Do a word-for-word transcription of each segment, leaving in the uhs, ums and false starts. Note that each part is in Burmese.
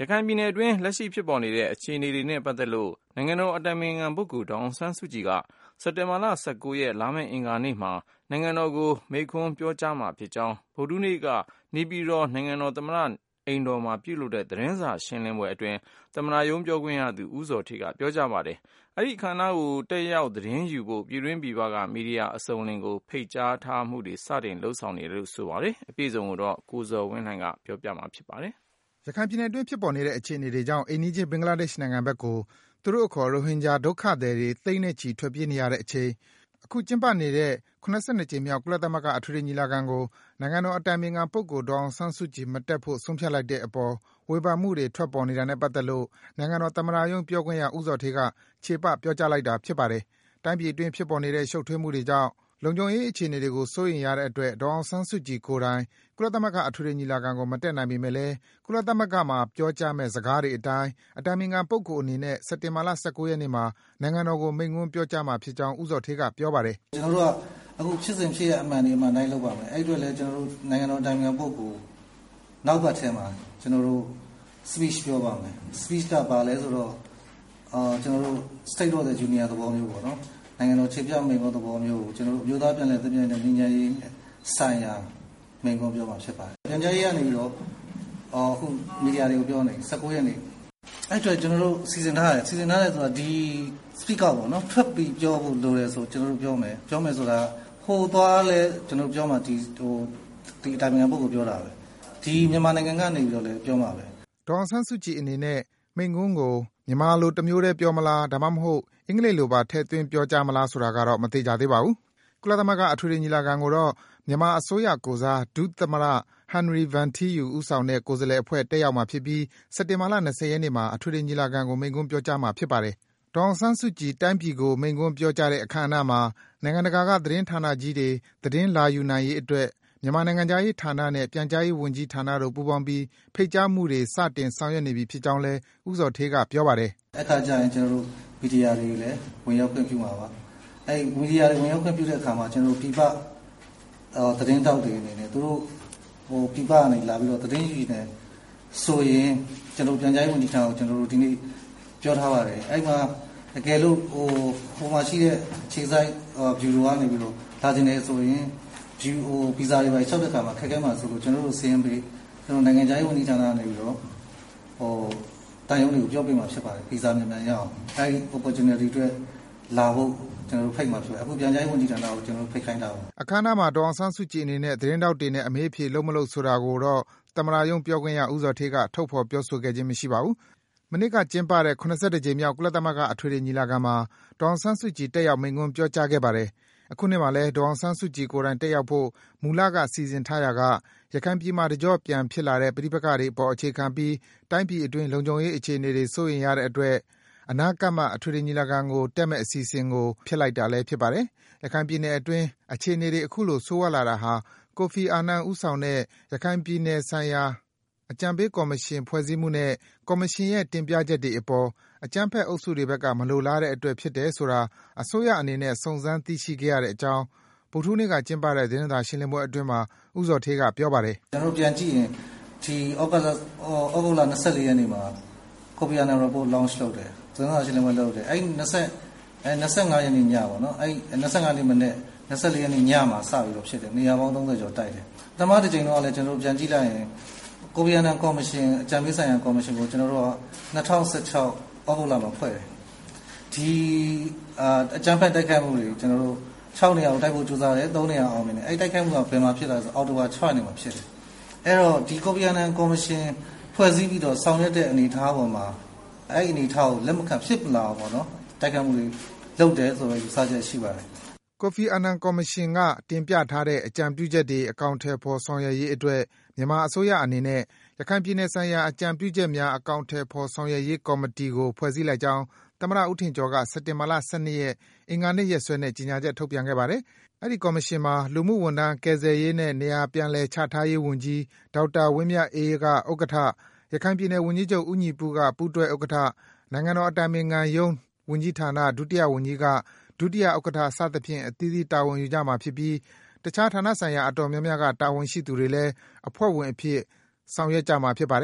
ခိုင်ပြည်နယ်အတွင်းလက်ရှိဖြစ်ပေါ်နေတဲ့အခြေအနေတွေနဲ့ပတ်သက်လို့နိုင်ငံတော်အတိုင်ပင်ခံပုဂ္ဂိုလ်ဒေါ်အောင်ဆန်းစုကြည်ကစက်တင်ဘာလ၁၉ရက်လာမယ့်အင်္ဂါနေ့မှာနိုင်ငံတော်ကိုမိန့်ခွန်းပြောကြားမှာဖြစ်ကြောင်းဗုဒ္ဓဟူးနေ့ကနေပြည်တော်နိုင်ငံတော်သမ္မတအိမ်တော်မှာပြုလုပ်တဲ့သတင်းစာရှင်းလင်းပွဲအတွင်းသမ္မတရုံးပြောခွင့်ရသူဦးဇော်ဌေးကပြောကြားပါတယ်။အဲဒီအခမ်းအနားကိုတက်ရောက်သတင်းယူဖို့ပြည်တွင်းပြည်ပကမီဒီယာအစုံအလင်ကိုဖိတ်ကြားထားမှုတွေစတင်လှုပ်ဆောင်နေတယ်လို့ဆိုပါတယ်။အပြည့်အစုံကိုတော့ကိုဇော်ဝင်းလှိုင်ကပြောပြမှာဖြစ်ပါတယ်။ရခိုင်ပြည်နယ်အတွင်းဖြစ်ပေါ်နေတဲ့အခြေအနေတွေကြောင့်အိမ်နီးချင်းဘင်္ဂလားဒေ့ရှ်နိုင်ငံဘက်ကိုသူတို့အခေါ်ရိုဟင်ဂျာဒုက္ခသည်တွေသိန်းနဲ့ချီထွက်ပြေးနေရတဲ့အချိန်အခုကျင်းပနေတဲ့ ၇၂ ကြိမ်မြောက်ကုလသမဂ္ဂအထွေထွေညီလာခံကိုနိုင်ငံတော်အတိုင်ပင်ခံပုဂ္ဂိုလ်ဒေါ်အောင်ဆန်းစုကြည်မတက်ဖို့ဆုံးဖြတ်လိုက်တဲ့အပေါ်ဝေဖန်မှုတွေထွက်ပေါ်နေတာနဲ့ပတ်သက်လို့နိုင်ငံတော်သမ္မတရုံးပြောခွင့်ရဦးဇော်ဌေးကချေပပြောကြားလိုက်တာဖြစ်ပါတယ်။တိုင်းပြည်အတွင်းဖြစ်ပေါ်နေတဲ့ရှုပ်ထွေးမှုတွေကြောင့်လုံခြုံရေးအခြေအနေတွေကိုစိုးရိမ်ရတဲ့အတွက်ဒေါ်အောင်ဆန်းစုကြည်ကိုယ်တိုင်ကုလသမဂ္ဂအထွေထွေညီလာခံကိုမတက်နိုင်ပေမဲ့လည်းကုလသမဂ္ဂမှာပြောကြားမယ့်စကားတွေအတိုင်းအတိုင်ပင်ခံပုဂ္ဂိုလ်အနေနဲ့စက်တင်ဘာလ၁၉ရက်နေ့မှာနိုင်ငံတော်ကိုမိန့်ခွန်းပြောကြားမှာဖြစ်ကြောင်းဦးဇော်ဌေးကပြောပါတယ်။ကျွန်တော်တို့ကအခုဖြစ်စဉ်ဖြစ်ရအမှန်တွေမှနိုင်လုပ်ပါမယ်။အဲ့အတွက်လည်းကျွန်တော်တို့နိုင်ငံတော်အတိုင်ပင်ခံပုဂ္ဂိုလ်နောက်ပတ်ထဲမှာကျွန်တော်တို့ speech ပြောပါမယ်။ speech ကပါလဲဆိုတော့အာကျွန်တော်တို့ state of the union သဘောမျိုးပေါ့နော်။နိုင်ငံတော်ခြေပြမိန့်ခွန်းသဘောမျိုးကိုကျွန်တော်တို့မျိုးသားပြန်လည်သင့်မြတ်တဲ့ညီညာရေးဆိုင်ရာမိန့်ခွန်းပြောမှာဖြစ်ပါတယ်။ပြန်ကြားရေးကနေပြီးတော့အော်အခုမီဒီယာတွေကိုပြောနေ၁၉ရက်နေ့အဲ့အတွက်ကျွန်တော်တို့စီစဉ်ထားတယ်စီစဉ်ထားတယ်ဆိုတာဒီ speaker ပေါ့နော်ထွက်ပြီးပြောဖို့လိုတယ်ဆိုကျွန်တော်တို့ပြောမယ်ပြောမယ်ဆိုတာဟိုသွားလဲကျွန်တော်ပြောမှဒီဟိုဒီအတိုင်းပုဂ္ဂိုလ်ပြောတာပဲဒီမြန်မာနိုင်ငံကနေပြီးတော့လည်းပြောမှာပဲဒေါ်အောင်ဆန်းစုကြည်အနေနဲ့မိန့်ခွန်းကိုမြန်မာလိုတမျိုးတည်းပြောမလားဒါမှမဟုတ်အင်္ဂလိပ်လိုပါထည့်သွင်းပြောကြားမလားဆိုတာကတော့မသိကြသေးပါဘူးကုလသမဂ္ဂအထွေထွေညီလာခံကိုတော့မြန်မာအစိုးရကိုစားဒုသမ္မတဟန်နရီဗန်ထီယူဦးဆောင်တဲ့ကိုယ်စားလှယ်အဖွဲ့တက်ရောက်မှာဖြစ်ပြီးစက်တင်ဘာလ၂၀ရက်နေ့မှာအထွေထွေညီလာခံကိုမိန့်ခွန်းပြောကြားမှာဖြစ်ပါတယ်။ဒေါ်အောင်ဆန်းစုကြည်တိုင်းပြည်ကိုမိန့်ခွန်းပြောကြားတဲ့အခမ်းအနားမှာနိုင်ငံတကာကသတင်းဌာနကြီးတွေသတင်းလာယူနိုင်ရေးအတွက်မြန်မာနိုင်ငံခြားရေးဌာနနဲ့ပြန်ကြားရေးဝန်ကြီးဌာနတို့ပူးပေါင်းပြီးဖိတ်ကြားမှုတွေစတင်ဆောင်ရွက်နေပြီဖြစ်ကြောင်းလည်းဦးဇော်ဌေးကပြောပါတယ်။အခါကျရင်ကျွန်တော်တို့မီဒီယာတွေလည်းဝင်ရောက်ခွင့်ပြုမှာပါ။အဲမီဒီယာတွေဝင်ရောက်ခွင့်ပြုတဲ့အခါမှာကျွန်တော်တို့ပြပအော်သတင်းတောက်တွေအနေနဲ့သူတို့ဟိုပြပကနေလာပြီးတော့သတင်းယူနေဆိုရင်ကျွန်တော်ပြန်ကြားရေးဝန်ကြီးဌာနကိုကျွန်တော်တို့ဒီနေ့ပြောထားပါတယ်။အဲ့မှာတကယ်လို့ဟိုဟိုမှာရှိတဲ့ခြေဆိုင်ဗျူရိုကနေပြီးတော့လာတင်နေဆိုရင်ဂျူဟိုဗီဇာတွေပဲချက်တဲ့ခါမှာခက်ခဲမှာဆိုလို့ကျွန်တော်တို့စီရင်ပေးကျွန်တော်နိုင်ငံခြားရေးဝန်ကြီးဌာနကနေပြီးတော့ဟိုတန်ရုံးတွေကိုပြောပြမှာဖြစ်ပါတယ်ဗီဇာမြန်မြန်ရအောင်အဲဒီ opportunity တွေလာဖို့ကျွန်တော်တို့ဖိတ်မှာဖြစ်အခုပြန်ကြားရေးဝန်ကြီးဌာနကိုကျွန်တော်တို့ဖိတ်ခိုင်းတာပါအခမ်းအနားမှာဒေါ်အောင်ဆန်းစုကြည်အနေနဲ့သတင်းတောက်တွေနဲ့အမေးအဖြေလုံးမလို့ဆိုတာကိုတော့သမ္မတရုံးပြောခွင့်ရဦးဇော်ဌေးကထုတ်ဖော်ပြောဆိုခဲ့ခြင်းမရှိပါဘူးမနေ့ကကျင်းပတဲ့၇၁ကြိမ်မြောက်ကုလသမဂ္ဂအထွေထွေညီလာခံမှာဒေါ်အောင်ဆန်းစုကြည်တက်ရောက်မိန့်ခွန်းပြောကြားခဲ့ပါတယ်။အခုနှစ်မှာလည်းဒေါ်အောင်ဆန်းစုကြည်ကိုယ်တိုင်တက်ရောက်ဖို့မူလကစီစဉ်ထားရာကရခိုင်ပြည်မှာတကြော့ပြန်ဖြစ်လာတဲ့ပဋိပက္ခတွေအပေါ်အခြေခံပြီးတိုင်းပြည်အတွင်းလုံခြုံရေးအခြေအနေတွေစိုးရိမ်ရတဲ့အတွက်အနာဂတ်မှာအထွေထွေညီလာခံကိုတက်မဲ့အစီအစဉ်ကိုဖျက်လိုက်တာလည်းဖြစ်ပါတယ်။ရခိုင်ပြည်နယ်အတွင်းအခြေအနေတွေအခုလိုဆိုးဝါးလာတာဟာကိုဖီအာနန်ဦးဆောင်တဲ့ရခိုင်ပြည်နယ်ဆိုင်ရာအကြံပေးကော်မရှင်ဖွဲ့စည်းမှုနဲ့ကော်မရှင်ရဲ့တင်ပြချက်တွေအပေါ်အကြမ်းဖက်အုပ်စုတွေဘက်ကမလိုလားတဲ့အတွက်ဖြစ်တယ်ဆိုတာအစိုးရအနေနဲ့စုံစမ်းသိရှိခဲ့ရတဲ့အကြောင်းဗုဒ္ဓဟူးနေ့ကကျင်းပတဲ့သတင်းစာရှင်းလင်းပွဲအတွင်းမှာဦးဇော်ဌေးကပြောပါတယ်။ကျွန်တော်ပြန်ကြည့်ရင်ဒီဩဂတ်ဩဂုတ်လ၂၄ရက်နေ့မှာကိုဖီအာနန် report launch လုပ်တယ်။သတင်းစာရှင်းလင်းပွဲလုပ်တယ်။အဲ့၂၀အဲ၂၅ရက်နေ့ညပေါ့နော်။အဲ့၂၅ရက်နေ့မနေ့၂၄ရက်နေ့ညမှာစပြီးတော့ဖြစ်တယ်။နေရာပေါင်း၃၀ကျော်တိုက်တယ်။ပထမတစ်ချိန်တော့လည်းကျွန်တော်ပြန်ကြည့်လိုက်ရင်ကိုဗီယန်နန်ကော်မရှင်အကြံပေးဆိုင်ရာကော်မရှင်ကိုကျွန်တော်တို့က၂၀၁၆ဩဂုတ်လမှာဖွဲ့တယ်ဒီအကြံဖက်တိုက်ခိုက်မှုတွေကျွန်တော်တို့၆နေရာကိုတိုက်ဖို့ကြိုးစားတယ်၃နေရာအောင်နေတယ်အဲ့တိုက်ခိုက်မှုကဘယ်မှာဖြစ်လာလဲဆိုအော်တိုဘာ၆ရက်နေ့မှာဖြစ်တယ်အဲ့တော့ဒီကိုဗီယန်နန်ကော်မရှင်ဖွဲ့စည်းပြီးတော့ဆောင်ရွက်တဲ့အနေအထားပေါ်မှာအဲ့အနေအထားကိုလက်မခံဖြစ်လာပါတော့တိုက်ခိုက်မှုတွေလုပ်တယ်ဆိုတော့ယူဆချက်ရှိပါတယ်ကိုဖီအာနန်ကော်မရှင်ကတင်ပြထားတဲ့အကြံပြုချက်တွေအကောင့်ထဲပေါ်ဆောင်ရွက်ရေးအတွက်မြန်မာအစိုးရအနေနဲ့ရခိုင်ပြည်နယ်ဆိုင်ရာအကြံပြုချက်များအကောင့်ထဲပေါ်ဆောင်ရွက်ရေးကော်မတီကိုဖွဲ့စည်းလိုက်ကြောင်းသမ္မတဦးထင်ကျော်ကစက်တင်ဘာလ၁၂ရက်အင်္ဂါနေ့ရက်စွဲနဲ့ကြေညာချက်ထုတ်ပြန်ခဲ့ပါတယ်။အဲဒီကော်မရှင်မှာလူမှုဝန်ထမ်းကယ်ဆယ်ရေးနဲ့နေရာပြန်လည်ချထားရေးဝန်ကြီးဒေါက်တာဝင်းမြတ်အေးကဥက္ကဋ္ဌရခိုင်ပြည်နယ်ဝန်ကြီးချုပ်ဦးညီပူးကပူးတွဲဥက္ကဋ္ဌနိုင်ငံတော်အတိုင်ပင်ခံရုံးဝန်ကြီးဌာနဒုတိယဝန်ကြီးကဒုတိယဥက္ကဋ္ဌစသဖြင့်အသီးသီးတာဝန်ယူကြမှာဖြစ်ပြီးတခြားဌာနဆိုင်ရာအတော်များများကတာဝန်ရှိသူတွေလည်းအဖွဲ့ဝင်အဖြစ်ဆောင်ရွက်ကြမှာဖြစ်ပါတယ်။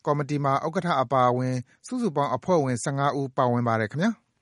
ကော်မတီမှာဥက္ကဋ္ဌအပါအဝင်စုစုပေါင်းအဖွဲ့ဝင်၁၅ဦးပါဝင်ပါတယ်ခင်ဗျာ။